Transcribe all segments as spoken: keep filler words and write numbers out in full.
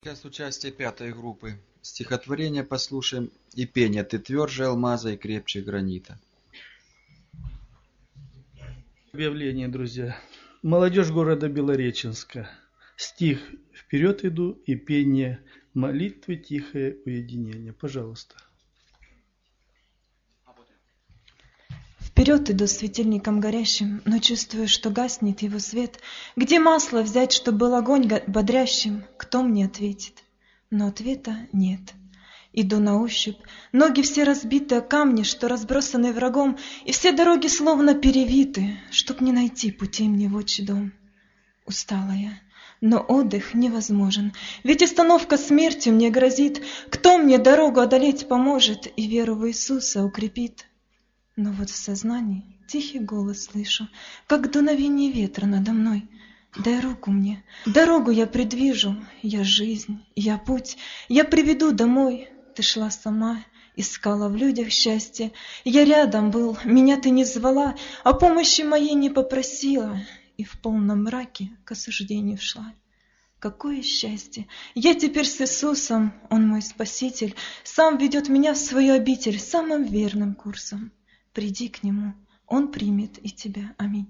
Сейчас участие пятой группы. Стихотворение послушаем и пение «Ты тверже алмаза и крепче гранита». Объявление, друзья. Молодежь города Белореченска. Стих «Вперед иду» и пение «Молитвы, тихое уединение». Пожалуйста. Вперед иду светильником горящим, но чувствую, что гаснет его свет. Где масло взять, чтобы был огонь бодрящим? Кто мне ответит? Но ответа нет. Иду на ощупь, ноги все разбиты о камни, что разбросаны врагом, и все дороги словно перевиты, чтоб не найти путей мне в отчий дом. Устала я, но отдых невозможен, ведь остановка смерти мне грозит. Кто мне дорогу одолеть поможет и веру в Иисуса укрепит? Но вот в сознании тихий голос слышу, как дуновение ветра надо мной. Дай руку мне, дорогу я предвижу, я жизнь, я путь, я приведу домой. Ты шла сама, искала в людях счастье, я рядом был, меня ты не звала, о помощи моей не попросила, и в полном мраке к осуждению шла. Какое счастье! Я теперь с Иисусом, Он мой Спаситель, сам ведет меня в свою обитель самым верным курсом. Приди к Нему, Он примет и тебя. Аминь.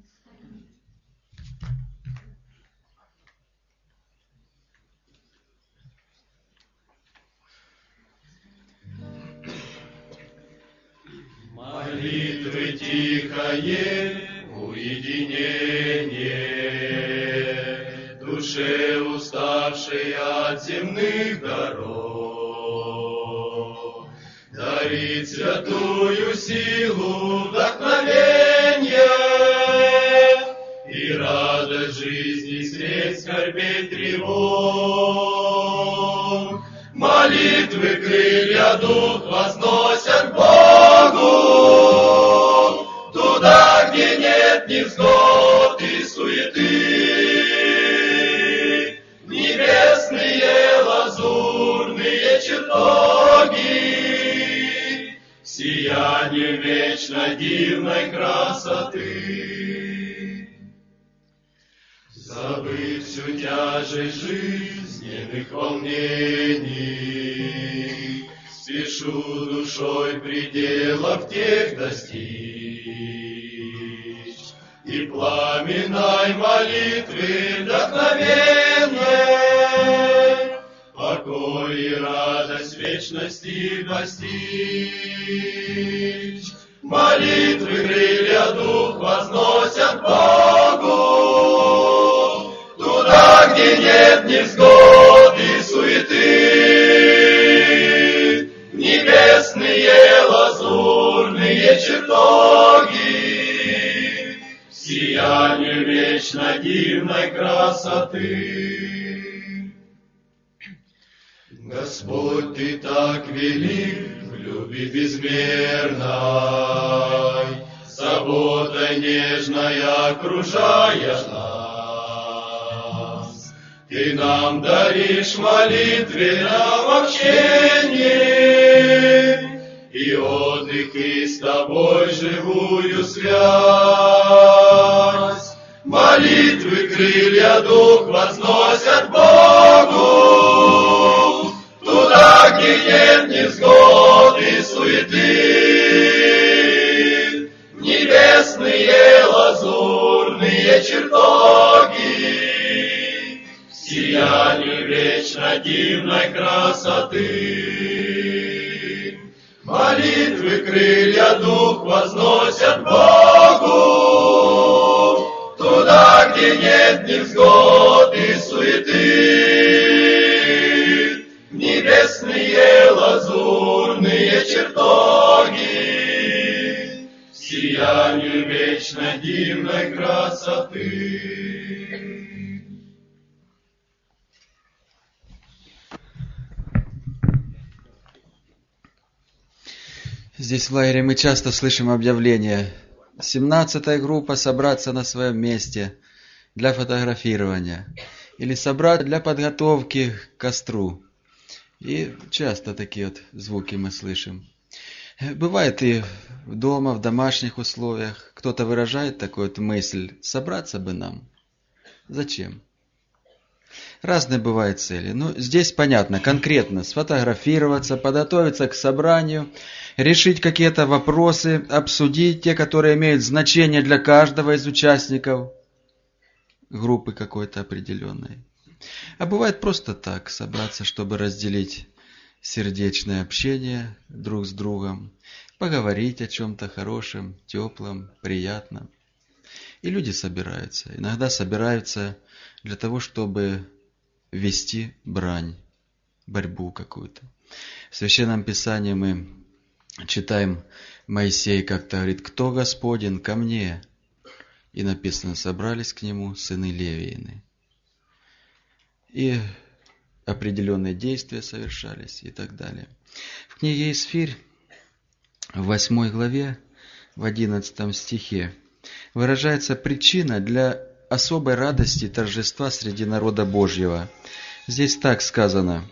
Молитвы тихое уединение, душе уставшей от земных дорог, дарит святую силу вдохновения и радость жизни средь скорбей тревог. Молитвы крылья дух возносят к Богу, туда, где нет невзгод и суеты. Небесные лазурные чертоги, сияние вечно дивной красоты. Забыв всю тяжесть жизненных волнений, спешу душой пределов тех достичь, и пламенной молитвы вдохновенной покой и радость вечности постичь. Молитвы крылья дух возносят Богу, туда, где нет невзгод и суеты. Небесные лазурные чертоги, сияние вечно дивной красоты. Господь, Ты так велик в любви безмерной, заботой нежной окружаешь нас. Ты нам даришь молитвенное общение и отдых, и с Тобой живую связь. Молитвы крылья дух возносят Богу, туда, где нет невзгод и суеты. Небесные лазурные чертоги, сияние вечно дивной красоты. Молитвы крылья дух возносят Богу, туда, где нет невзгод и суеты. Небесные лазурные чертоги, сияние вечно дивной красоты. Здесь в лагере мы часто слышим объявление. семнадцатая группа собраться на своем месте для фотографирования. Или собрать для подготовки к костру. И часто такие вот звуки мы слышим. Бывает и дома, в домашних условиях. Кто-то выражает такую вот мысль. Собраться бы нам. Зачем? Разные бывают цели. Но здесь понятно, конкретно сфотографироваться, подготовиться к собранию, решить какие-то вопросы, обсудить те, которые имеют значение для каждого из участников группы какой-то определенной. А бывает просто так, собраться, чтобы разделить сердечное общение друг с другом, поговорить о чем-то хорошем, теплом, приятном. И люди собираются. Иногда собираются для того, чтобы вести брань, борьбу какую-то. В Священном Писании мы читаем, Моисей как-то говорит: «Кто Господен? Ко мне». И написано: собрались к нему сыны Левиины. И определенные действия совершались и так далее. В книге Исфирь, в восьмой главе, в одиннадцатом стихе, выражается причина для особой радости и торжества среди народа Божьего. Здесь так сказано: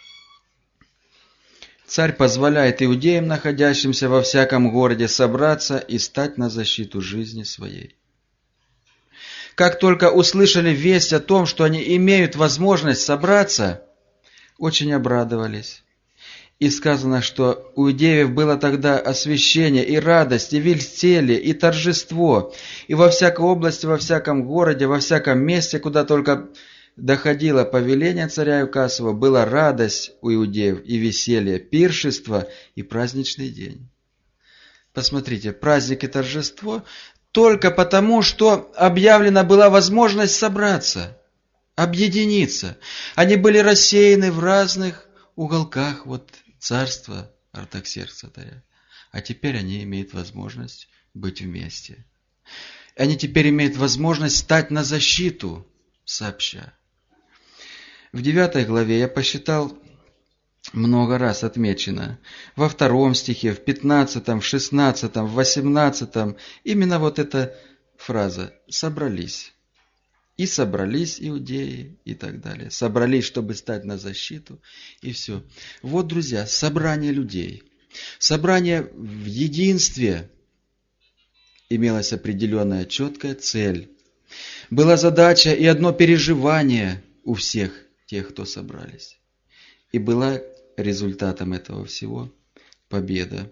«Царь позволяет иудеям, находящимся во всяком городе, собраться и стать на защиту жизни своей». Как только услышали весть о том, что они имеют возможность собраться, очень обрадовались. И сказано, что у иудеев было тогда освящение, и радость, и веселье, и торжество. И во всякой области, во всяком городе, во всяком месте, куда только доходило повеление царя Иокасова, была радость у иудеев, и веселье, пиршество, и праздничный день. Посмотрите, праздник и торжество только потому, что объявлена была возможность собраться, объединиться. Они были рассеяны в разных уголках вот царства Артаксеркса царя. А теперь они имеют возможность быть вместе. Они теперь имеют возможность стать на защиту сообща. В девятой главе я посчитал, много раз отмечено. Во втором стихе, в пятнадцатом, в шестнадцатом, в восемнадцатом. Именно вот эта фраза «собрались». И собрались иудеи и так далее. Собрались, чтобы стать на защиту, и все. Вот, друзья, собрание людей. Собрание в единстве имелась определенная четкая цель. Была задача и одно переживание у всех тех, кто собрались. И была результатом этого всего победа.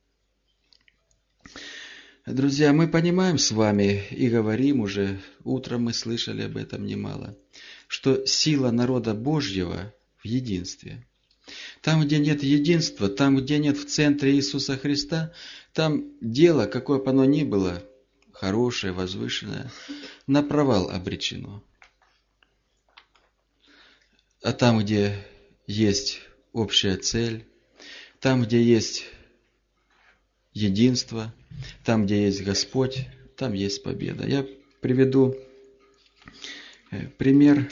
Друзья, мы понимаем с вами и говорим уже, утром мы слышали об этом немало, что сила народа Божьего в единстве. Там, где нет единства, там, где нет в центре Иисуса Христа, там дело, какое бы оно ни было, хорошее, возвышенное, на провал обречено. А там, где есть общая цель, там, где есть единство, там, где есть Господь, там есть победа. Я приведу пример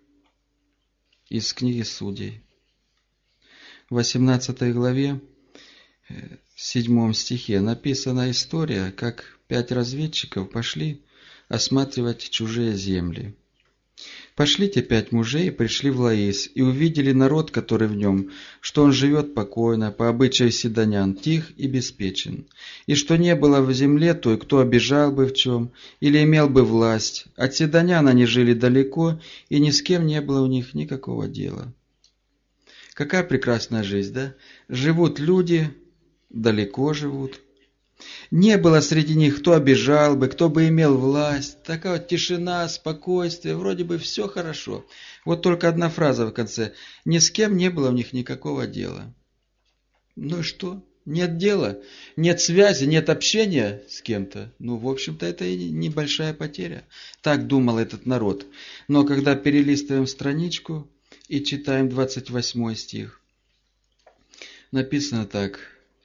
из книги Судей. В восемнадцатой главе, в седьмом стихе написана история, как пять разведчиков пошли осматривать чужие земли. Пошли те пять мужей и пришли в Лаис, и увидели народ, который в нем, что он живет покойно, по обычаю сидонян, тих и беспечен, и что не было в земле той, кто обижал бы в чем, или имел бы власть. От сидонян они жили далеко, и ни с кем не было у них никакого дела. Какая прекрасная жизнь, да? Живут люди, далеко живут. Не было среди них, кто обижал бы, кто бы имел власть. Такая вот тишина, спокойствие, вроде бы все хорошо. Вот только одна фраза в конце. Ни с кем не было у них никакого дела. Ну и что? Нет дела, нет связи, нет общения с кем-то. Ну, в общем-то, это и небольшая потеря. Так думал этот народ. Но когда перелистываем страничку и читаем двадцать восьмой стих, написано так.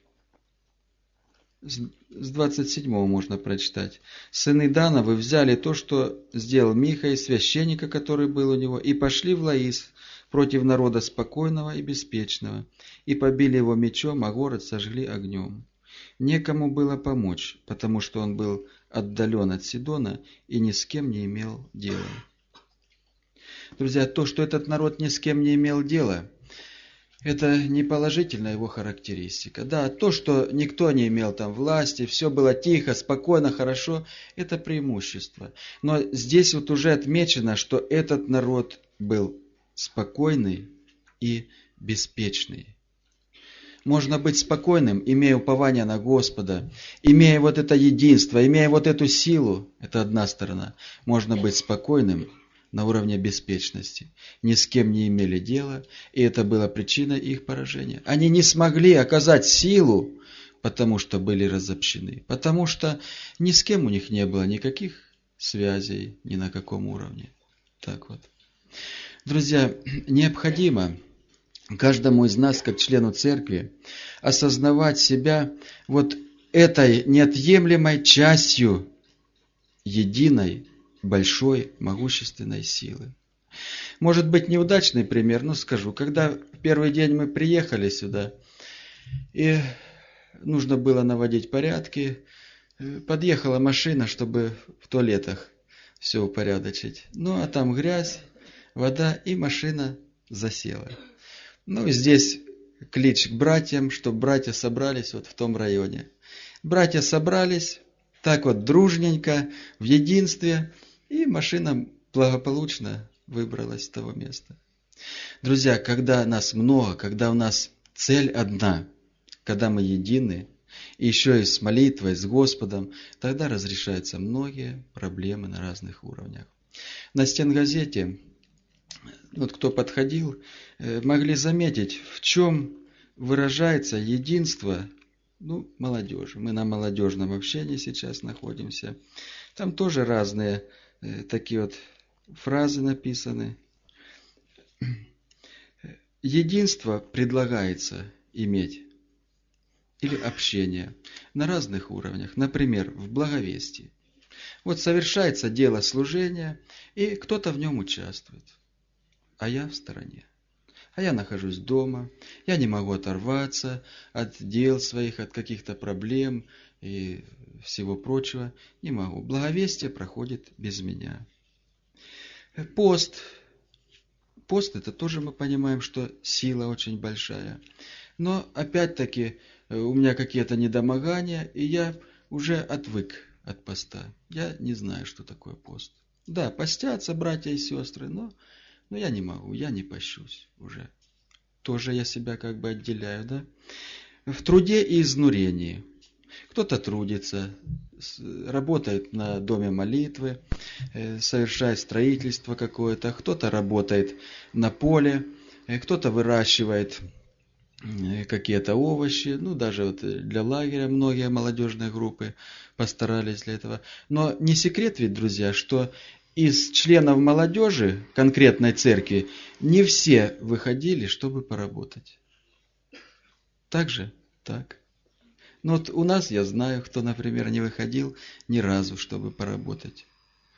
С двадцать седьмого можно прочитать. «Сыны Дановы взяли то, что сделал Миха и священника, который был у него, и пошли в Лаис против народа спокойного и беспечного, и побили его мечом, а город сожгли огнем. Некому было помочь, потому что он был отдален от Сидона и ни с кем не имел дела». Друзья, то, что этот народ ни с кем не имел дела, это не положительная его характеристика. Да, то, что никто не имел там власти, все было тихо, спокойно, хорошо, это преимущество. Но здесь вот уже отмечено, что этот народ был спокойный и беспечный. Можно быть спокойным, имея упование на Господа, имея вот это единство, имея вот эту силу, это одна сторона. Можно быть спокойным на уровне беспечности. Ни с кем не имели дела, и это было причиной их поражения. Они не смогли оказать силу, потому что были разобщены, потому что ни с кем у них не было никаких связей, ни на каком уровне. Так вот. Друзья, необходимо каждому из нас, как члену церкви, осознавать себя вот этой неотъемлемой частью единой, большой, могущественной силы. Может быть, неудачный пример, но скажу. Когда в первый день мы приехали сюда, и нужно было наводить порядки, подъехала машина, чтобы в туалетах все упорядочить. Ну, а там грязь, вода, и машина засела. Ну, здесь клич к братьям, чтобы братья собрались вот в том районе. Братья собрались, так вот дружненько, в единстве, и машина благополучно выбралась с того места. Друзья, когда нас много, когда у нас цель одна, когда мы едины, и еще и с молитвой, с Господом, тогда разрешаются многие проблемы на разных уровнях. На стенгазете, вот кто подходил, могли заметить, в чем выражается единство, ну, молодежи. Мы на молодежном общении сейчас находимся. Там тоже разные э, такие вот фразы написаны. Единство предлагается иметь или общение на разных уровнях. Например, в благовестии. Вот совершается дело служения, и кто-то в нем участвует, а я в стороне. А я нахожусь дома, я не могу оторваться от дел своих, от каких-то проблем и всего прочего. Не могу. Благовестие проходит без меня. Пост. Пост, это тоже мы понимаем, что сила очень большая. Но опять-таки у меня какие-то недомогания, и я уже отвык от поста. Я не знаю, что такое пост. Да, постятся братья и сестры, но... Но я не могу, я не пощусь уже. Тоже я себя как бы отделяю, да? В труде и изнурении. Кто-то трудится, работает на доме молитвы, совершает строительство какое-то, кто-то работает на поле, кто-то выращивает какие-то овощи, ну даже вот для лагеря многие молодежные группы постарались для этого. Но не секрет ведь, друзья, что из членов молодежи конкретной церкви не все выходили, чтобы поработать. Так же? Так. Но вот у нас я знаю, кто, например, не выходил ни разу, чтобы поработать.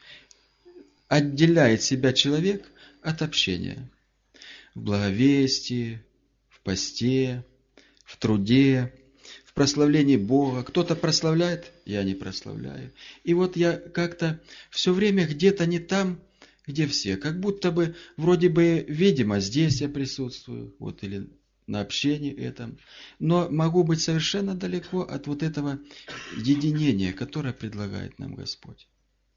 Отделяет себя человек от общения. В благовестии, в посте, в труде, в прославлении Бога. Кто-то прославляет, я не прославляю. И вот я как-то все время где-то не там, где все. Как будто бы, вроде бы, видимо, здесь я присутствую, вот или на общении этом. Но могу быть совершенно далеко от вот этого единения, которое предлагает нам Господь.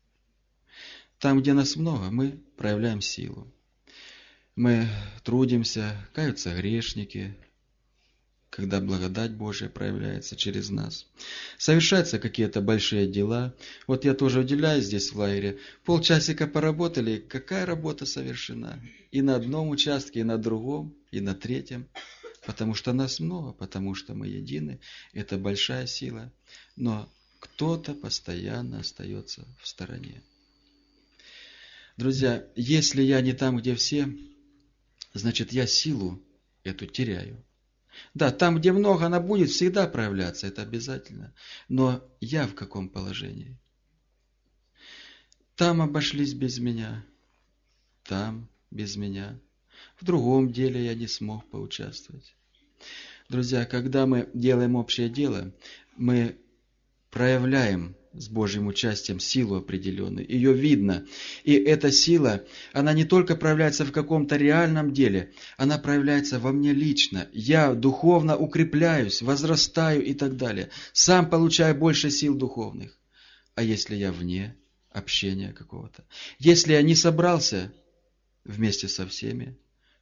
Там, где нас много, мы проявляем силу. Мы трудимся, каются грешники, когда благодать Божья проявляется через нас. Совершаются какие-то большие дела. Вот я тоже удивляюсь здесь в лагере. Полчасика поработали, какая работа совершена? И на одном участке, и на другом, и на третьем. Потому что нас много, потому что мы едины. Это большая сила. Но кто-то постоянно остается в стороне. Друзья, если я не там, где все, значит я силу эту теряю. Да, там, где много, она будет всегда проявляться, это обязательно. Но я в каком положении? Там обошлись без меня, там без меня. В другом деле я не смог поучаствовать. Друзья, когда мы делаем общее дело, мы проявляем с Божьим участием силу определенную. Ее видно. И эта сила, она не только проявляется в каком-то реальном деле, она проявляется во мне лично. Я духовно укрепляюсь, возрастаю и так далее. Сам получаю больше сил духовных. А если я вне общения какого-то? Если я не собрался вместе со всеми,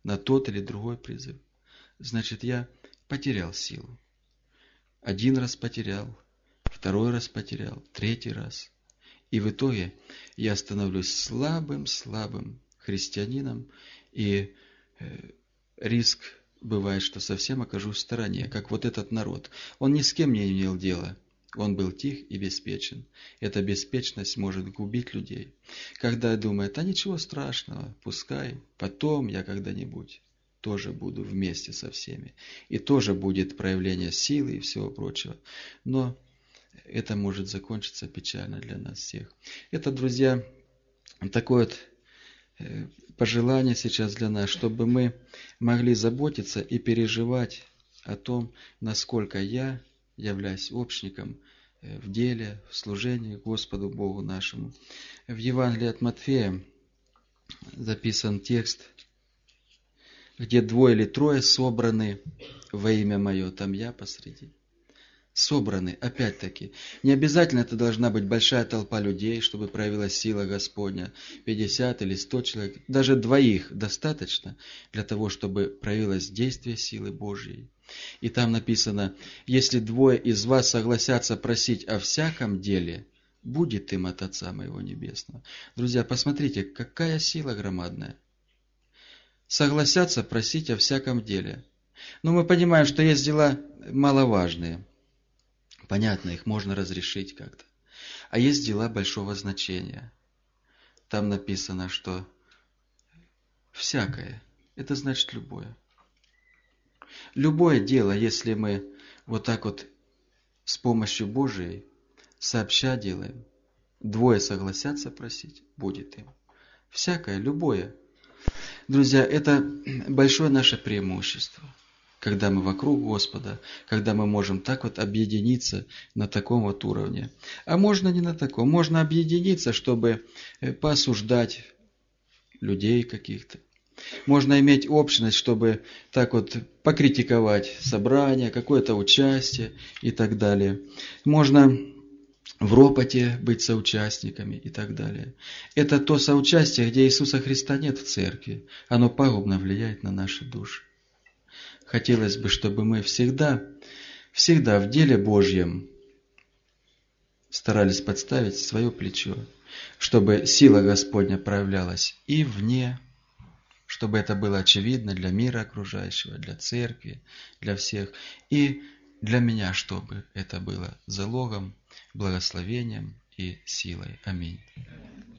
на тот или другой призыв, значит, я потерял силу. Один раз потерял, второй раз потерял, третий раз. И в итоге я становлюсь слабым-слабым христианином, и э, риск бывает, что совсем окажусь в стороне, как вот этот народ. Он ни с кем не имел дела. Он был тих и беспечен. Эта беспечность может губить людей. Когда думают, а ничего страшного, пускай, потом я когда-нибудь тоже буду вместе со всеми. И тоже будет проявление силы и всего прочего. Но это может закончиться печально для нас всех. Это, друзья, такое вот пожелание сейчас для нас, чтобы мы могли заботиться и переживать о том, насколько я являюсь общником в деле, в служении Господу Богу нашему. В Евангелии от Матфея записан текст, где двое или трое собраны во имя Мое, там я посреди. Собраны, опять-таки. Не обязательно это должна быть большая толпа людей, чтобы проявилась сила Господня. пятьдесят или сто человек. Даже двоих достаточно для того, чтобы проявилось действие силы Божьей. И там написано, если двое из вас согласятся просить о всяком деле, будет им от Отца Моего Небесного. Друзья, посмотрите, какая сила громадная. Согласятся просить о всяком деле. Но мы понимаем, что есть дела маловажные. Понятно, их можно разрешить как-то. А есть дела большого значения. Там написано, что всякое, это значит любое. Любое дело, если мы вот так вот с помощью Божией сообща делаем, двое согласятся просить, будет им. Всякое, любое. Друзья, это большое наше преимущество. Когда мы вокруг Господа, когда мы можем так вот объединиться на таком вот уровне. А можно не на таком. Можно объединиться, чтобы поосуждать людей каких-то. Можно иметь общность, чтобы так вот покритиковать собрание, какое-то участие и так далее. Можно в ропоте быть соучастниками и так далее. Это то соучастие, где Иисуса Христа нет в церкви. Оно пагубно влияет на наши души. Хотелось бы, чтобы мы всегда, всегда в деле Божьем старались подставить свое плечо, чтобы сила Господня проявлялась и вне, чтобы это было очевидно для мира окружающего, для церкви, для всех, и для меня, чтобы это было залогом, благословением и силой. Аминь.